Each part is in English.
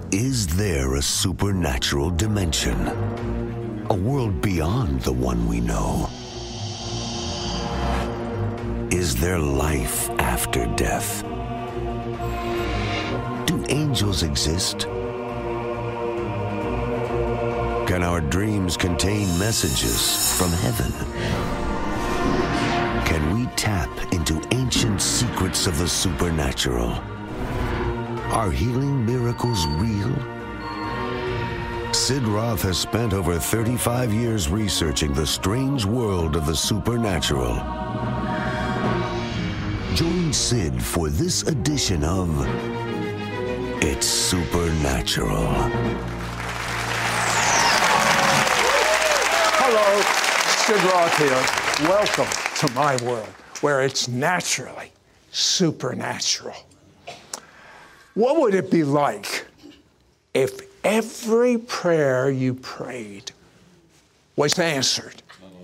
Is there a supernatural dimension? A world beyond the one we know? Is there life after death? Do angels exist? Can our dreams contain messages from heaven? Can we tap into ancient secrets of the supernatural? Are healing miracles real? Sid Roth has spent over 35 years researching the strange world of the supernatural. Join Sid for this edition of It's Supernatural. Hello, Sid Roth here. Welcome to my world, where it's naturally supernatural. What would it be like if every prayer you prayed was answered?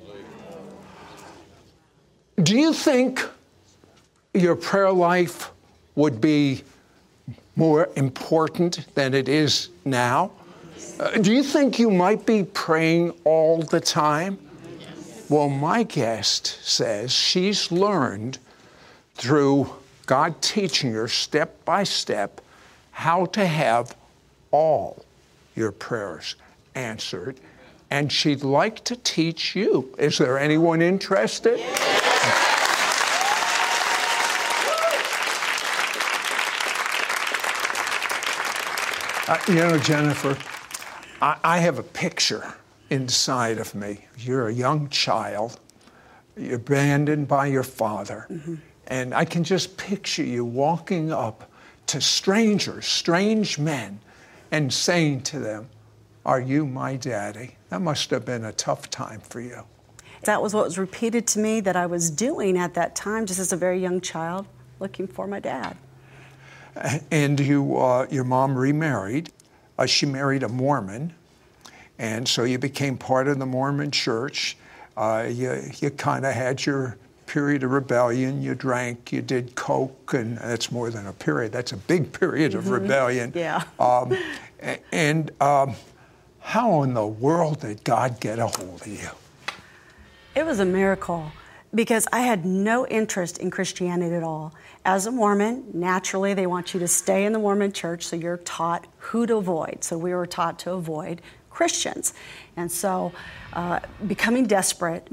Do you think your prayer life would be more important than it is now? Do you think you might be praying all the time? Well, my guest says she's learned through God teaching her step by step how to have all your prayers answered, and she'd like to teach you. Is there anyone interested? Jennifer, I have a picture inside of me. You're a young child. You're abandoned by your father. Mm-hmm. And I can just picture you walking up to strangers, strange men, and saying to them, "Are you my daddy?" That must have been a tough time for you. That was what was repeated to me that I was doing at that time, just as a very young child, looking for my dad. And your mom remarried. She married a Mormon, and so you became part of the Mormon church. You kind of had your period of rebellion. You drank, you did coke, and that's more than a period. That's a big period of rebellion. Yeah. How in the world did God get a hold of you? It was a miracle, because I had no interest in Christianity at all. As a Mormon, naturally, they want you to stay in the Mormon church, so you're taught who to avoid. So we were taught to avoid Christians. And so becoming desperate,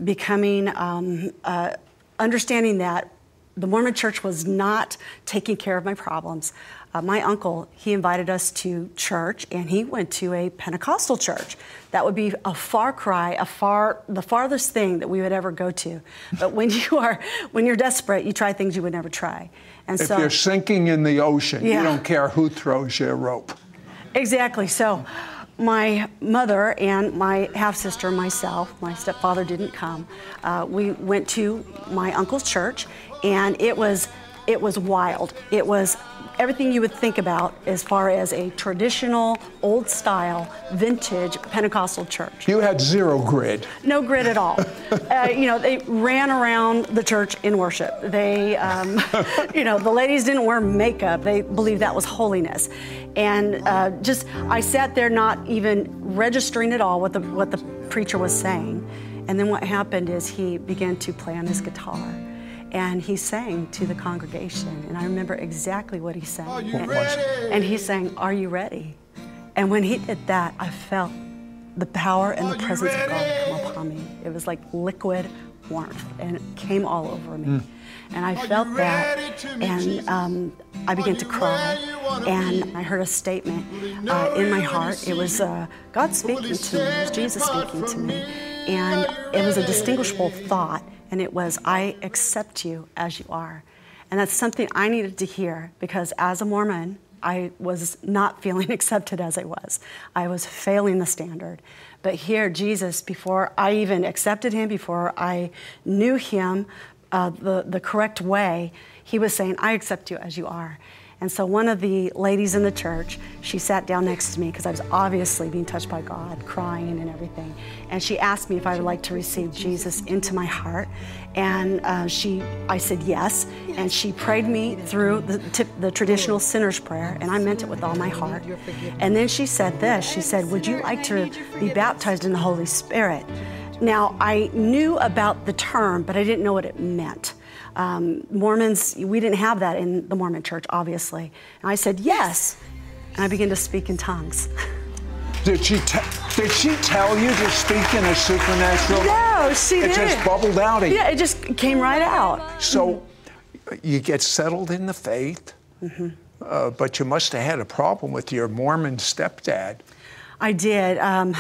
understanding that the Mormon church was not taking care of my problems. My uncle, he invited us to church, and he went to a Pentecostal church. That would be a far cry, the farthest thing that we would ever go to. But when you're desperate, you try things you would never try. And if so, you're sinking in the ocean, yeah. You don't care who throws you a rope. Exactly. So my mother and my half-sister, myself, my stepfather didn't come. We went to my uncle's church, and it was wild. It was everything you would think about as far as a traditional, old-style, vintage Pentecostal church. You had zero grid. No grid at all. They ran around the church in worship. They, the ladies didn't wear makeup. They believed that was holiness. And I sat there not even registering at all what the preacher was saying. And then what happened is he began to play on his guitar. And he sang to the congregation, and I remember exactly what he sang. Are you ready? And he sang, "Are you ready?" And when he did that, I felt the power and the presence of God come upon me. It was like liquid warmth, and it came all over me. And I felt that, and I began to cry, and I heard a statement in my heart. It was God speaking to me. It was Jesus speaking to me. And it was a distinguishable thought. And it was, "I accept you as you are." And that's something I needed to hear, because as a Mormon, I was not feeling accepted as I was. I was failing the standard. But here, Jesus, before I even accepted him, before I knew him the correct way, he was saying, "I accept you as you are." And so one of the ladies in the church, she sat down next to me because I was obviously being touched by God, crying and everything. And she asked me if I would like to receive Jesus into my heart. And I said yes. And she prayed me through the traditional sinner's prayer, and I meant it with all my heart. And then she said this, she said, would you like to be baptized in the Holy Spirit? Now, I knew about the term, but I didn't know what it meant. Mormons, we didn't have that in the Mormon church, obviously. And I said, yes. And I began to speak in tongues. Did she tell you to speak in a supernatural? No, she didn't. It just bubbled out of you. Yeah, it just came right out. So you get settled in the faith, but you must have had a problem with your Mormon stepdad. I did.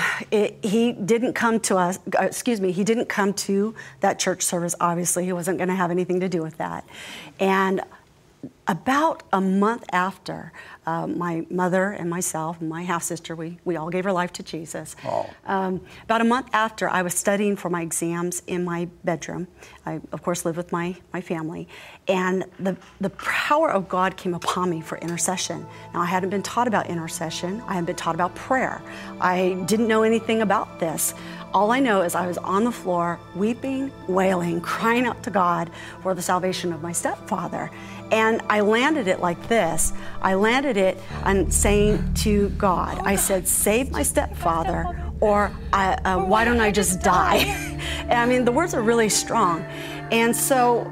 He didn't come to us, he didn't come to that church service, obviously. He wasn't going to have anything to do with that. And about a month after, my mother and myself and my half-sister, we all gave our life to Jesus. Oh. About a month after, I was studying for my exams in my bedroom. I, of course, lived with my family. And the power of God came upon me for intercession. Now, I hadn't been taught about intercession. I hadn't been taught about prayer. I didn't know anything about this. All I know is I was on the floor, weeping, wailing, crying out to God for the salvation of my stepfather. And I landed it like this. I landed it on saying to God, I said, save my stepfather, or why don't I just die? And I mean, the words are really strong. And so,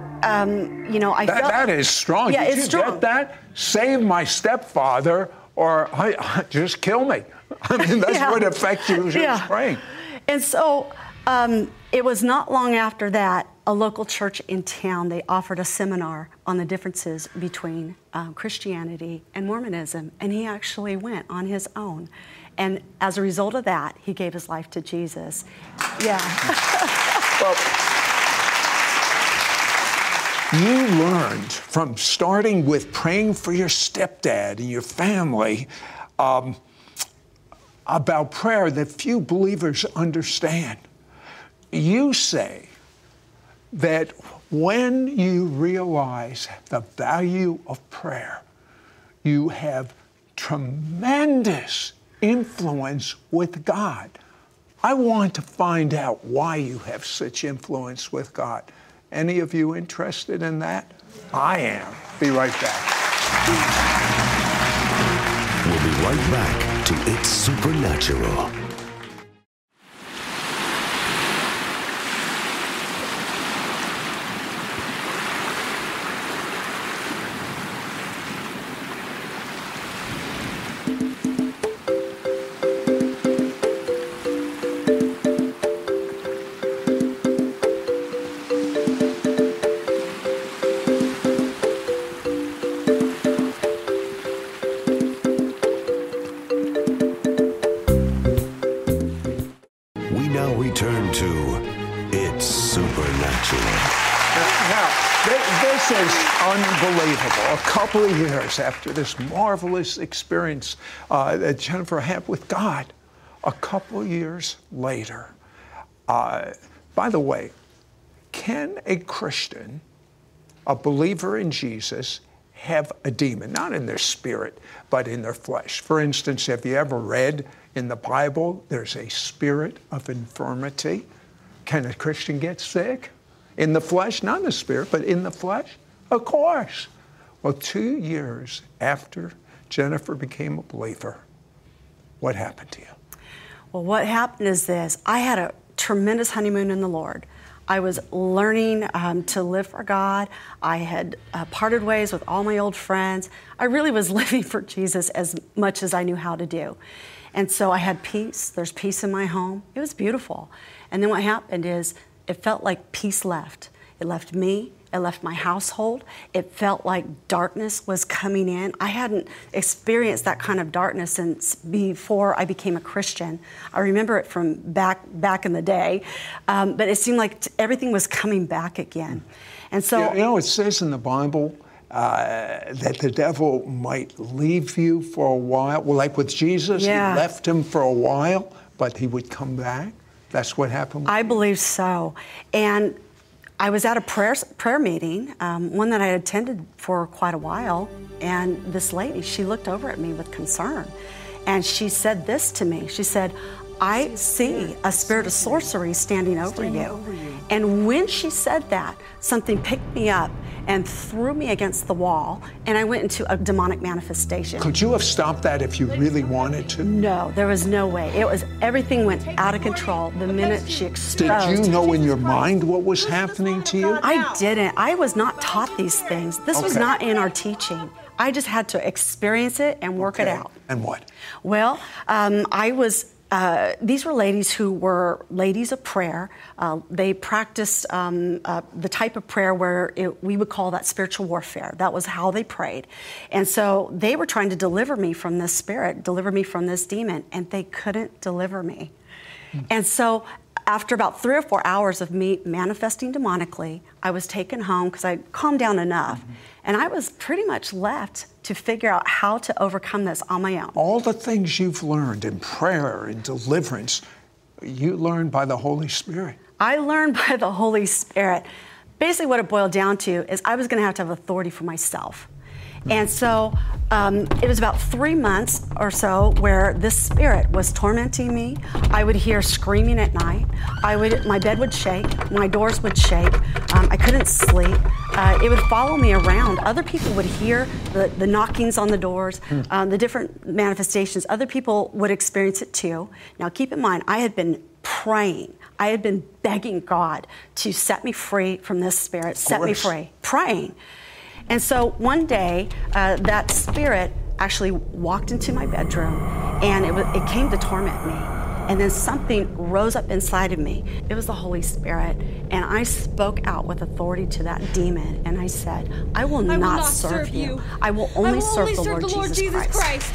I felt... That is strong. Yeah, Did it's you strong. get that? Save my stepfather, or just kill me. I mean, that's what effect you was praying. And so it was not long after that, a local church in town, they offered a seminar on the differences between Christianity and Mormonism, and he actually went on his own. And as a result of that, he gave his life to Jesus. Yeah. Well, you learned from starting with praying for your stepdad and your family about prayer that few believers understand. You say that when you realize the value of prayer, you have tremendous influence with God. I want to find out why you have such influence with God. Any of you interested in that? I am. Be right back. We'll be right back to It's Supernatural. Return to It's Supernatural. Now, this is unbelievable. A couple of years after this marvelous experience that Jennifer had with God, a couple of years later. By the way, can a Christian, a believer in Jesus, have a demon, not in their spirit, but in their flesh? For instance, have you ever read in the Bible, there's a spirit of infirmity? Can a Christian get sick? In the flesh, not in the spirit, but in the flesh? Of course. Well, 2 years after Jennifer became a believer, what happened to you? Well, what happened is this. I had a tremendous honeymoon in the Lord. I was learning to live for God. I had parted ways with all my old friends. I really was living for Jesus as much as I knew how to do. And so I had peace. There's peace in my home. It was beautiful. And then what happened is it felt like peace left. It left me. It left my household. It felt like darkness was coming in. I hadn't experienced that kind of darkness since before I became a Christian. I remember it from back in the day, but it seemed like everything was coming back again. And so, you know, it says in the Bible that the devil might leave you for a while. Well, like with Jesus, he left him for a while, but he would come back. That's what happened. I believe so. And I was at a prayer meeting, one that I had attended for quite a while, and this lady, she looked over at me with concern, and she said this to me. She said, I see a spirit of sorcery standing over you. And when she said that, something picked me up and threw me against the wall, and I went into a demonic manifestation. Could you have stopped that if you really wanted to? No, there was no way. Everything went out of control the minute she exposed. Did you know in your mind what was happening to you? I didn't. I was not taught these things. This was not in our teaching. I just had to experience it and work it out. And what? Well, these were ladies who were ladies of prayer. They practiced the type of prayer where we would call that spiritual warfare. That was how they prayed. And so they were trying to deliver me from this spirit, deliver me from this demon, and they couldn't deliver me. And so after about 3 or 4 hours of me manifesting demonically, I was taken home because I calmed down enough. And I was pretty much left to figure out how to overcome this on my own. All the things you've learned in prayer and deliverance, you learned by the Holy Spirit. I learned by the Holy Spirit. Basically what it boiled down to is I was going to have authority for myself. And so it was about 3 months or so where this spirit was tormenting me. I would hear screaming at night. My bed would shake. My doors would shake. I couldn't sleep. It would follow me around. Other people would hear the knockings on the doors, the different manifestations. Other people would experience it too. Now keep in mind, I had been praying. I had been begging God to set me free from this spirit, set me free, praying. And so one day, that spirit actually walked into my bedroom, and it came to torment me. And then something rose up inside of me. It was the Holy Spirit. And I spoke out with authority to that demon, and I said, I will not serve you. I will only serve the Lord Jesus Christ.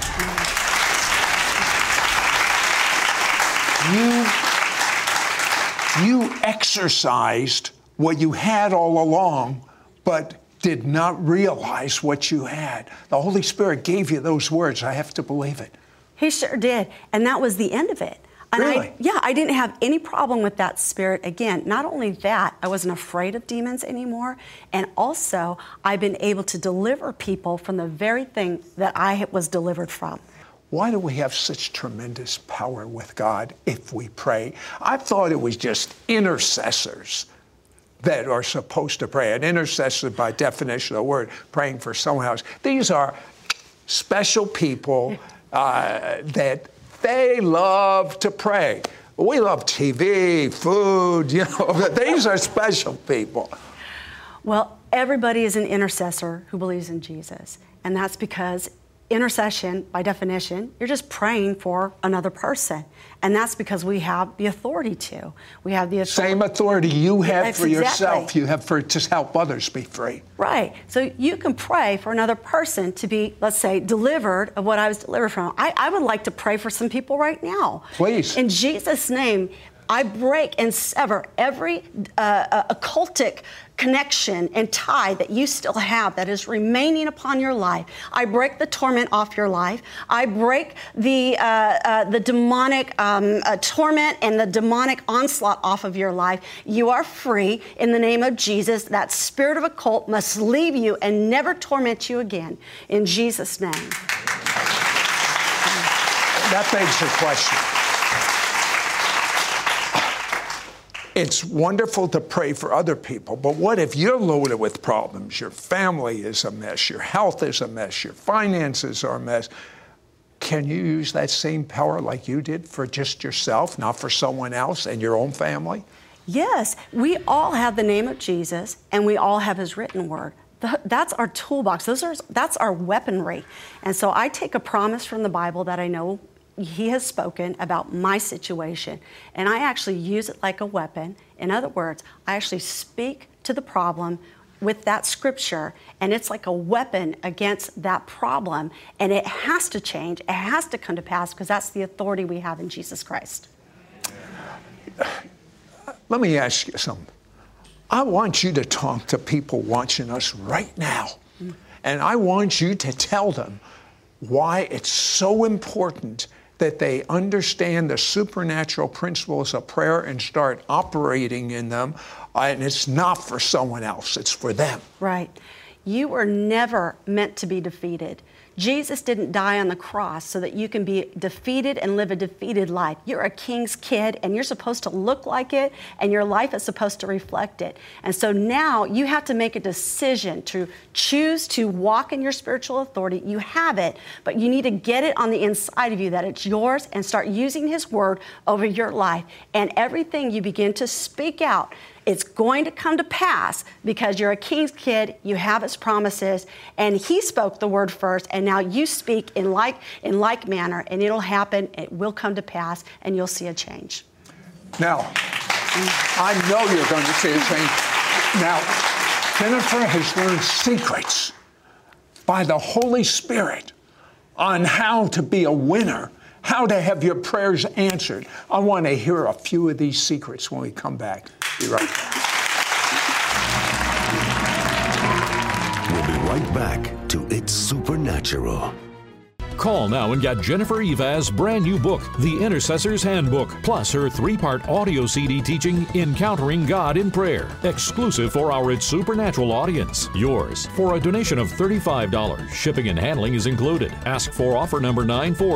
You exercised what you had all along, but did not realize what you had. The Holy Spirit gave you those words. I have to believe it. He sure did. And that was the end of it. And really? I didn't have any problem with that spirit again. Not only that, I wasn't afraid of demons anymore. And also, I've been able to deliver people from the very thing that I was delivered from. Why do we have such tremendous power with God if we pray? I thought it was just intercessors that are supposed to pray. An intercessor, by definition of the word, praying for someone else. These are special people that they love to pray. We love TV, food, but these are special people. Well, everybody is an intercessor who believes in Jesus. And that's because intercession, by definition, you're just praying for another person. And that's because we have the authority to. We have the authority. Same authority you have for yourself, exactly. you have to help others be free. Right. So you can pray for another person to be, let's say, delivered of what I was delivered from. I would like to pray for some people right now. Please. In Jesus' name, I break and sever every occultic connection and tie that you still have that is remaining upon your life. I break the torment off your life. I break the demonic torment and the demonic onslaught off of your life. You are free in the name of Jesus. That spirit of occult must leave you and never torment you again. In Jesus' name. That begs the question. It's wonderful to pray for other people, but what if you're loaded with problems? Your family is a mess, your health is a mess, your finances are a mess. Can you use that same power like you did for just yourself, not for someone else and your own family? Yes, we all have the name of Jesus, and we all have his written word. That's our toolbox. That's our weaponry. And so I take a promise from the Bible that I know he has spoken about my situation, and I actually use it like a weapon. In other words, I actually speak to the problem with that scripture, and it's like a weapon against that problem, and it has to change. It has to come to pass because that's the authority we have in Jesus Christ. Let me ask you something. I want you to talk to people watching us right now, and I want you to tell them why it's so important that they understand the supernatural principles of prayer and start operating in them. And it's not for someone else, it's for them. Right. You were never meant to be defeated. Jesus didn't die on the cross so that you can be defeated and live a defeated life. You're a king's kid, and you're supposed to look like it, and your life is supposed to reflect it. And so now you have to make a decision to choose to walk in your spiritual authority. You have it, but you need to get it on the inside of you that it's yours and start using His word over your life. And everything you begin to speak out, it's going to come to pass because you're a king's kid, you have His promises, and He spoke the word first, and now you speak in like manner, and it'll happen, it will come to pass, and you'll see a change. Now, I know you're going to see a change. Now, Jennifer has learned secrets by the Holy Spirit on how to be a winner, how to have your prayers answered. I want to hear a few of these secrets when we come back. Be right back. We'll be right back to It's Supernatural. Call now and get Jennifer Eva's brand new book, The Intercessor's Handbook, plus her 3-part audio CD teaching, Encountering God in Prayer, exclusive for our It's Supernatural audience. Yours for a donation of $35. Shipping and handling is included. Ask for offer number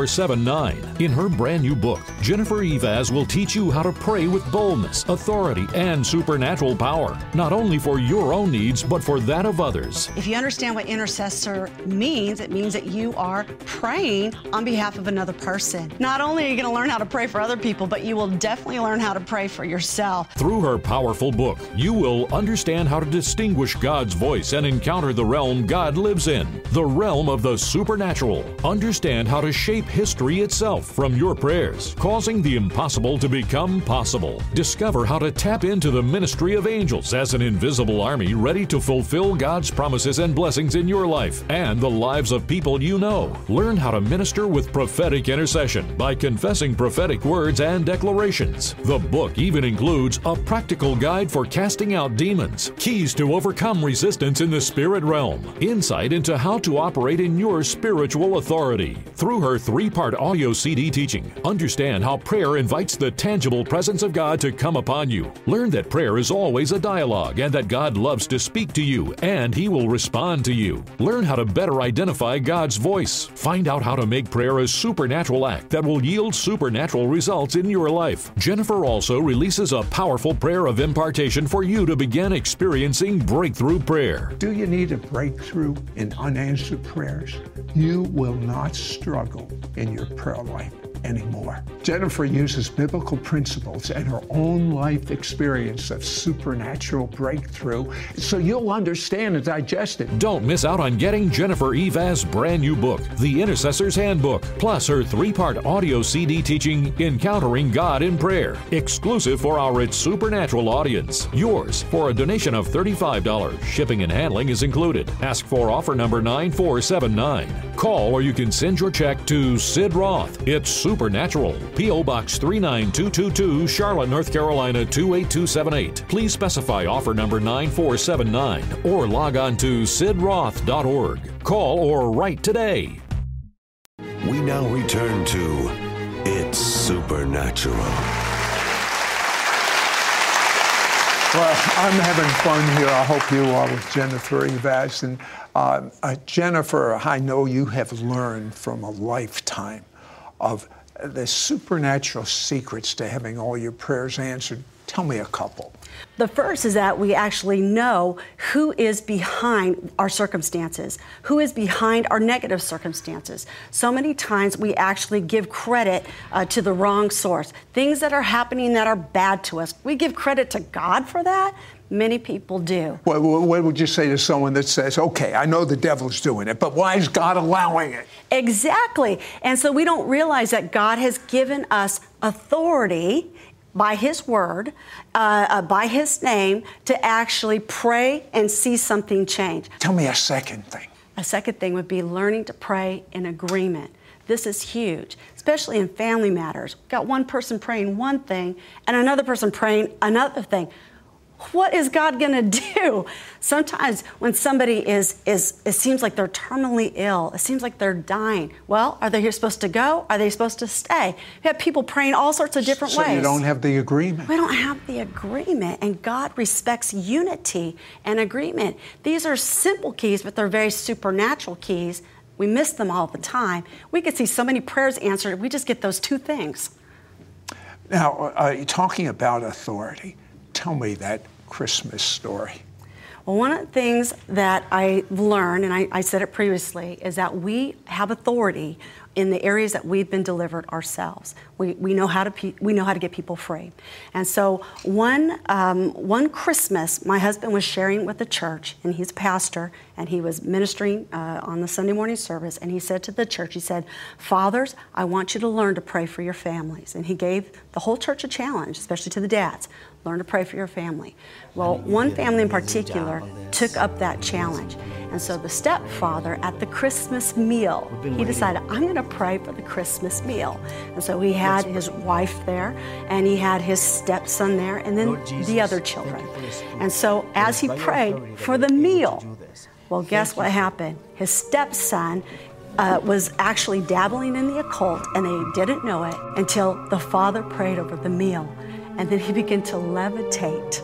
9479. In her brand new book, Jennifer Evas will teach you how to pray with boldness, authority, and supernatural power, not only for your own needs, but for that of others. If you understand what intercessor means, it means that you are praying on behalf of another person. Not only are you going to learn how to pray for other people, but you will definitely learn how to pray for yourself. Through her powerful book, you will understand how to distinguish God's voice and encounter the realm God lives in, the realm of the supernatural. Understand how to shape history itself from your prayers, causing the impossible to become possible. Discover how to tap into the ministry of angels as an invisible army ready to fulfill God's promises and blessings in your life and the lives of people you know. Learn how to minister with prophetic intercession by confessing prophetic words and declarations. The book even includes a practical guide for casting out demons, keys to overcome resistance in the spirit realm, insight into how to operate in your spiritual authority. Through her 3-part audio CD teaching, understand how prayer invites the tangible presence of God to come upon you. Learn that prayer is always a dialogue and that God loves to speak to you and He will respond to you. Learn how to better identify God's voice. Find out how to make prayer a supernatural act that will yield supernatural results in your life. Jennifer also releases a powerful prayer of impartation for you to begin experiencing breakthrough prayer. Do you need a breakthrough in unanswered prayers? You will not struggle in your prayer life anymore. Jennifer uses biblical principles and her own life experience of supernatural breakthrough so you'll understand and digest it. Don't miss out on getting Jennifer Eva's brand new book, The Intercessor's Handbook, plus her 3-part audio CD teaching, Encountering God in Prayer, exclusive for our It's Supernatural audience. Yours for a donation of $35. Shipping and handling is included. Ask for offer number 9479. Call or you can send your check to Sid Roth. It's Supernatural, P.O. Box 39222, Charlotte, North Carolina 28278. Please specify offer number 9479 or log on to sidroth.org. Call or write today. We now return to It's Supernatural. Well, I'm having fun here. I hope you are with Jennifer Evas. And Jennifer, I know you have learned from a lifetime of the supernatural secrets to having all your prayers answered. Tell me a couple. The first is that we actually know who is behind our circumstances, who is behind our negative circumstances. So many times we actually give credit to the wrong source. Things that are happening that are bad to us, we give credit to God for that. Many people do. What would you say to someone that says, okay, I know the devil's doing it, but why is God allowing it? Exactly. And so we don't realize that God has given us authority by His word, by His name, to actually pray and see something change. Tell me a second thing. A second thing would be learning to pray in agreement. This is huge, especially in family matters. We've got one person praying one thing and another person praying another thing. What is God going to do? Sometimes when somebody it seems like they're terminally ill, it seems like they're dying. Well, are they supposed to go? Are they supposed to stay? We have people praying all sorts of different ways. So you don't have the agreement. We don't have the agreement, and God respects unity and agreement. These are simple keys, but they're very supernatural keys. We miss them all the time. We could see so many prayers answered. We just get those two things. Now, talking about authority, tell me that Christmas story. Well, one of the things that I learned, and I said it previously, is that we have authority in the areas that we've been delivered ourselves. We know how to get people free. And so one Christmas, my husband was sharing with the church, and he's a pastor, and he was ministering on the Sunday morning service, and he said to the church, he said, "Fathers, I want you to learn to pray for your families." And he gave the whole church a challenge, especially to the dads. Learn to pray for your family. Well, one family in particular took up that challenge. And so the stepfather at the Christmas meal, he decided, I'm going to pray for the Christmas meal. And so he had his wife there, and he had his stepson there, and then the other children. And so as he prayed for the meal, well, guess what happened? His stepson was actually dabbling in the occult, and they didn't know it until the father prayed over the meal. And then he began to levitate.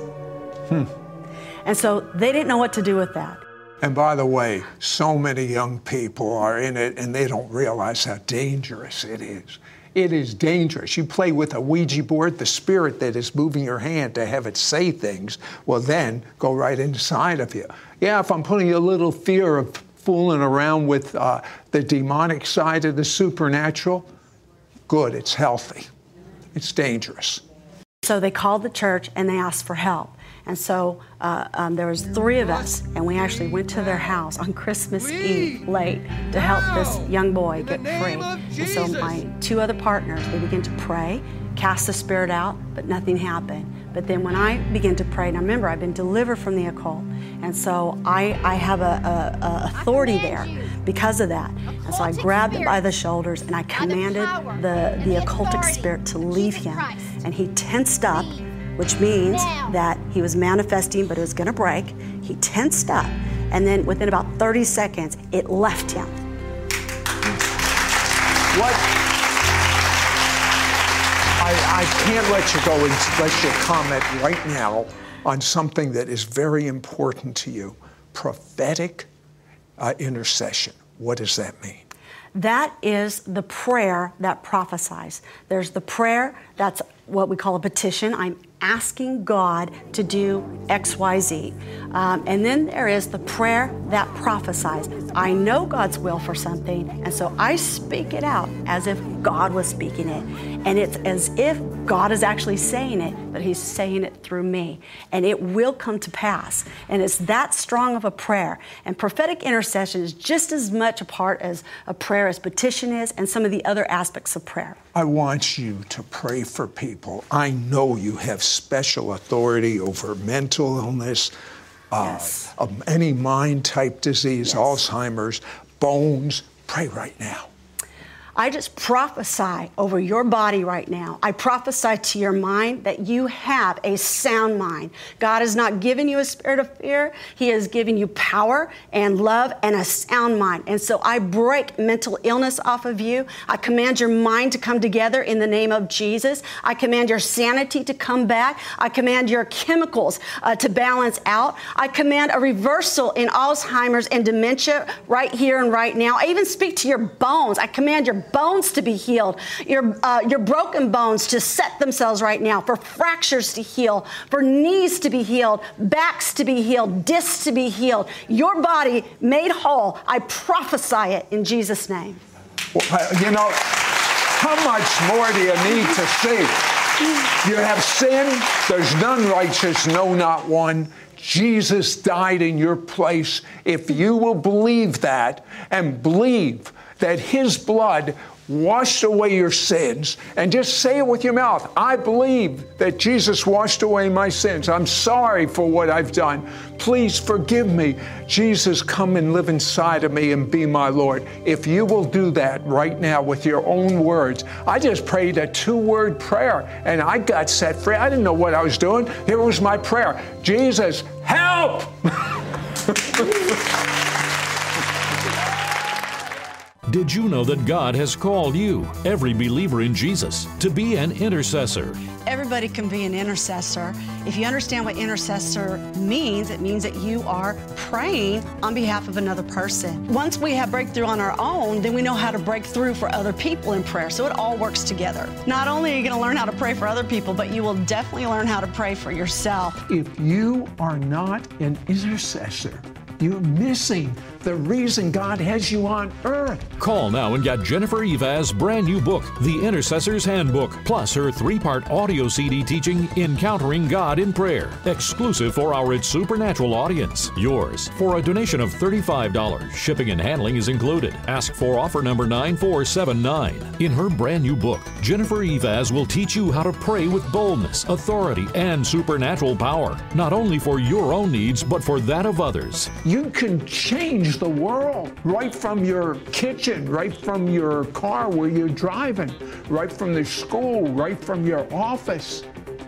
And so they didn't know what to do with that. And by the way, so many young people are in it, and they don't realize how dangerous it is. It is dangerous. You play with a Ouija board, the spirit that is moving your hand to have it say things will then go right inside of you. Yeah, if I'm putting a little fear of fooling around with the demonic side of the supernatural, good, it's healthy. It's dangerous. So they called the church and they asked for help. And so there was 3 of us, and we actually went to their house on Christmas Eve late to help this young boy get free. And so my 2 other partners, they began to pray, cast the spirit out, but nothing happened. But then when I began to pray, now remember, I've been delivered from the occult, and so I have a authority there because of that. And so I grabbed him by the shoulders, and I commanded the occultic spirit to leave him. And he tensed up, which means that he was manifesting, but it was going to break. He tensed up, and then within about 30 seconds, it left him. What? I can't let you go unless you comment right now on something that is very important to you. Prophetic intercession. What does that mean? That is the prayer that prophesies. There's the prayer that's what we call a petition. I'm asking God to do X, Y, Z. And then there is the prayer that prophesies. I know God's will for something, and so I speak it out as if God was speaking it. And it's as if God is actually saying it, but He's saying it through me. And it will come to pass. And it's that strong of a prayer. And prophetic intercession is just as much a part as a prayer as petition is, and some of the other aspects of prayer. I want you to pray for people. I know you have special authority over mental illness, Yes. Any mind-type disease, Yes. Alzheimer's, bones. Pray right now. I just prophesy over your body right now. I prophesy to your mind that you have a sound mind. God has not given you a spirit of fear. He has given you power and love and a sound mind. And so I break mental illness off of you. I command your mind to come together in the name of Jesus. I command your sanity to come back. I command your chemicals to balance out. I command a reversal in Alzheimer's and dementia right here and right now. I even speak to your bones. I command your bones to be healed, your broken bones to set themselves right now, for fractures to heal, for knees to be healed, backs to be healed, discs to be healed, your body made whole. I prophesy it in Jesus' name. Well, you know, how much more do you need to see? You have sinned. There's none righteous, no, not one. Jesus died in your place. If you will believe that and believe that his blood washed away your sins, and just say it with your mouth. I believe that Jesus washed away my sins. I'm sorry for what I've done. Please forgive me. Jesus, come and live inside of me and be my Lord. If you will do that right now with your own words. I just prayed a 2-word prayer and I got set free. I didn't know what I was doing. Here was my prayer. Jesus, help! Did you know that God has called you, every believer in Jesus, to be an intercessor? Everybody can be an intercessor. If you understand what intercessor means, it means that you are praying on behalf of another person. Once we have breakthrough on our own, then we know how to break through for other people in prayer. So it all works together. Not only are you going to learn how to pray for other people, but you will definitely learn how to pray for yourself. If you are not an intercessor, you're missing the reason God has you on earth. Call now and get Jennifer Eva's brand new book, The Intercessor's Handbook, plus her 3-part audio CD teaching, Encountering God in Prayer, exclusive for our It's Supernatural audience. Yours for a donation of $35. Shipping and handling is included. Ask for offer number 9479. In her brand new book, Jennifer Evas will teach you how to pray with boldness, authority, and supernatural power, not only for your own needs, but for that of others. You can change the world right from your kitchen, right from your car where you're driving, right from the school, right from your office.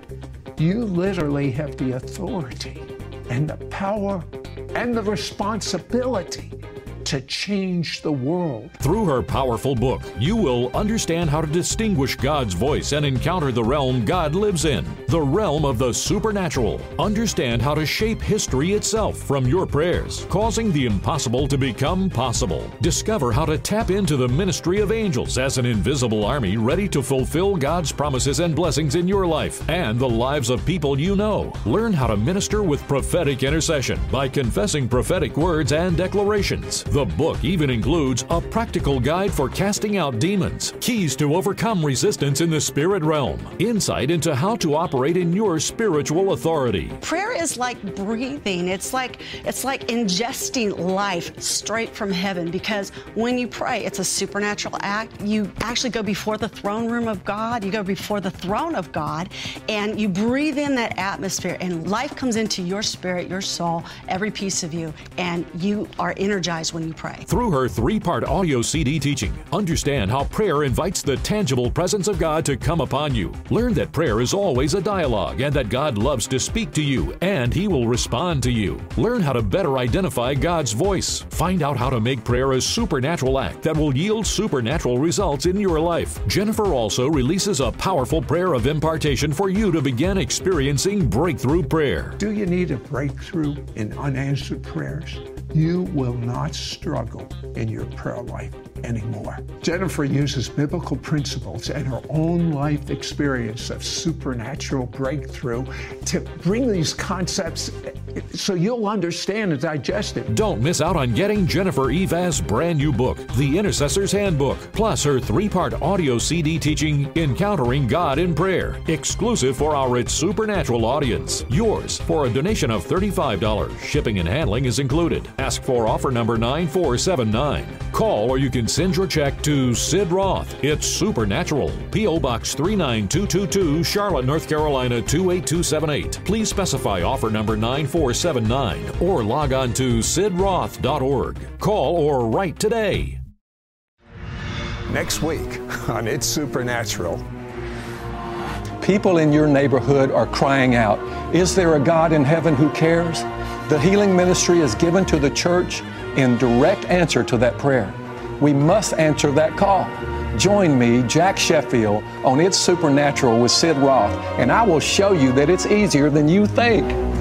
You literally have the authority and the power and the responsibility to change the world. Through her powerful book, you will understand how to distinguish God's voice and encounter the realm God lives in, the realm of the supernatural. Understand how to shape history itself from your prayers, causing the impossible to become possible. Discover how to tap into the ministry of angels as an invisible army ready to fulfill God's promises and blessings in your life and the lives of people you know. Learn how to minister with prophetic intercession by confessing prophetic words and declarations. The book even includes a practical guide for casting out demons, keys to overcome resistance in the spirit realm, insight into how to operate in your spiritual authority. Prayer is like breathing. It's like ingesting life straight from heaven, because when you pray, it's a supernatural act. You actually go before the throne room of God. You go before the throne of God, and you breathe in that atmosphere, and life comes into your spirit, your soul, every piece of you, and you are energized when you pray. Through her 3-part audio CD teaching, understand how prayer invites the tangible presence of God to come upon you. Learn that prayer is always a dialogue and that God loves to speak to you and He will respond to you. Learn how to better identify God's voice. Find out how to make prayer a supernatural act that will yield supernatural results in your life. Jennifer also releases a powerful prayer of impartation for you to begin experiencing breakthrough prayer. Do you need a breakthrough in unanswered prayers? You will not struggle in your prayer life anymore. Jennifer uses biblical principles and her own life experience of supernatural breakthrough to bring these concepts so you'll understand and digest it. Don't miss out on getting Jennifer Evas' brand new book, The Intercessor's Handbook, plus her 3-part audio CD teaching, Encountering God in Prayer, exclusive for our It's Supernatural audience. Yours for a donation of $35. Shipping and handling is included. Ask for offer number 9479. Call or you can send your check to Sid Roth. It's Supernatural. P.O. Box 39222, Charlotte, North Carolina 28278. Please specify offer number 9479 or log on to sidroth.org. Call or write today. Next week on It's Supernatural. People in your neighborhood are crying out, "Is there a God in heaven who cares?" The healing ministry is given to the church in direct answer to that prayer. We must answer that call. Join me, Jack Sheffield, on It's Supernatural with Sid Roth, and I will show you that it's easier than you think.